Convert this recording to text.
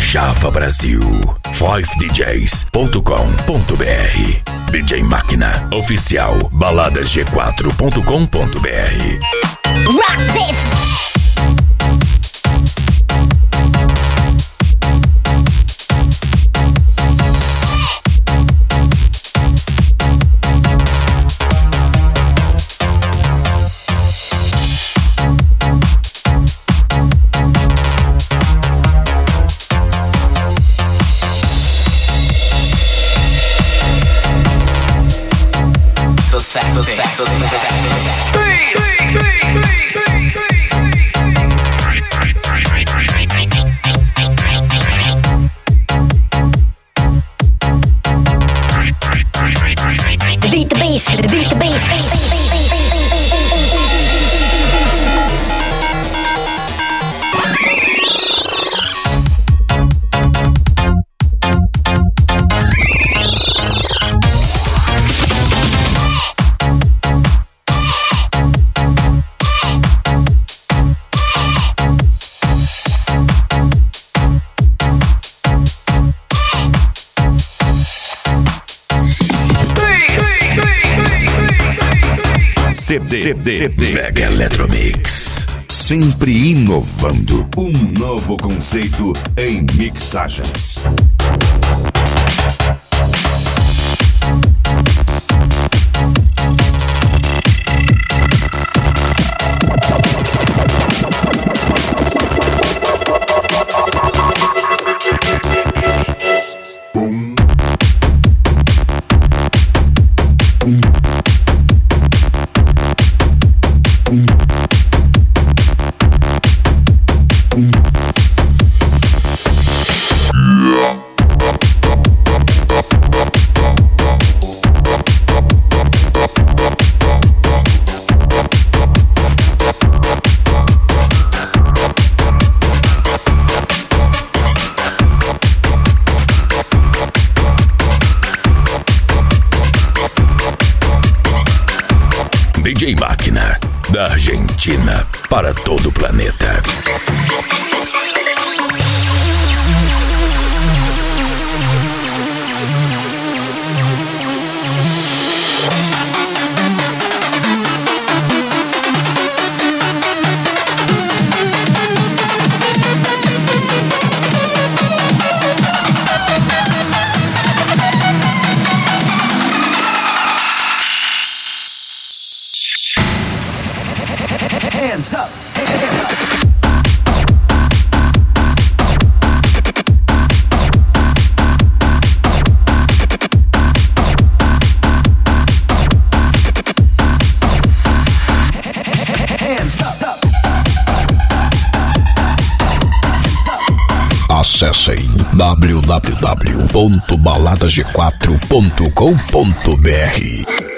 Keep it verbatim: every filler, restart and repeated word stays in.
Java Brasil. five d js ponto com ponto b r. D J Máquina Oficial baladas g quatro ponto com ponto b r. Rock this! So sad, so sad. Beat the bass, beat the bass. C D, C D, Mega Eletromix. Sempre inovando. Um novo conceito em mixagens. D J Máquina, da Argentina para todo o planeta. Hands up, hands up. Acessem w w w ponto baladas g quatro ponto com ponto b r.